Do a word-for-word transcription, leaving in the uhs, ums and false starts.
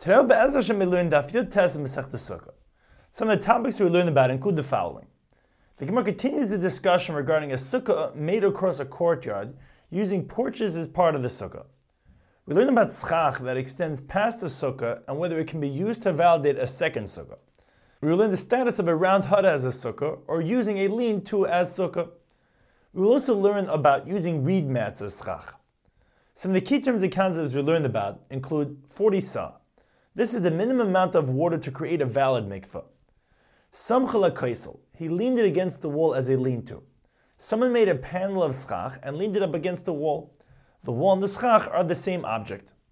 Today, Be'ez Hashem, we learn Daf Yud Tes in Masechta Sukkah. Some of the topics we learn about include the following. The Gemara continues the discussion regarding a sukkah made across a courtyard using porches as part of the sukkah. We learn about schach that extends past the sukkah and whether it can be used to validate a second sukkah. We will learn the status of a round hut as a sukkah or using a lean-to as sukkah. We will also learn about using reed mats as schach. Some of the key terms and concepts we learned about include forty sa. This is the minimum amount of water to create a valid mikveh. Samcha kaisel. He leaned it against the wall as a lean-to. Someone made a panel of schach and leaned it up against the wall. The wall and the schach are the same object.